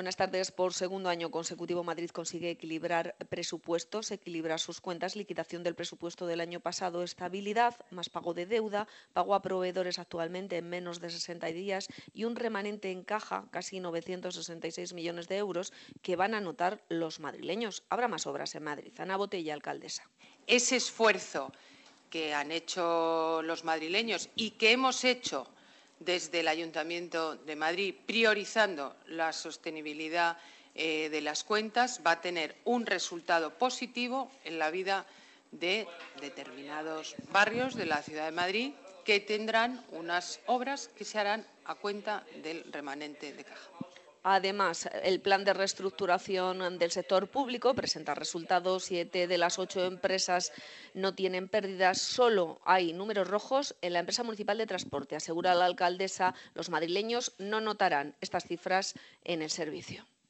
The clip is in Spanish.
Buenas tardes. Por segundo año consecutivo, Madrid consigue equilibrar presupuestos, equilibrar sus cuentas, liquidación del presupuesto del año pasado, estabilidad, más pago de deuda, pago a proveedores actualmente en menos de 60 días y un remanente en caja, casi 966 millones de euros, que van a notar los madrileños. Habrá más obras en Madrid. Ana Botella, alcaldesa. Ese esfuerzo que han hecho los madrileños y que hemos hecho desde el Ayuntamiento de Madrid, priorizando la sostenibilidad de las cuentas, va a tener un resultado positivo en la vida de determinados barrios de la ciudad de Madrid, que tendrán unas obras que se harán a cuenta del remanente de caja. Además, el plan de reestructuración del sector público presenta resultados. 7 de las 8 empresas no tienen pérdidas, solo hay números rojos en la empresa municipal de transporte. Asegura la alcaldesa, los madrileños no notarán estas cifras en el servicio.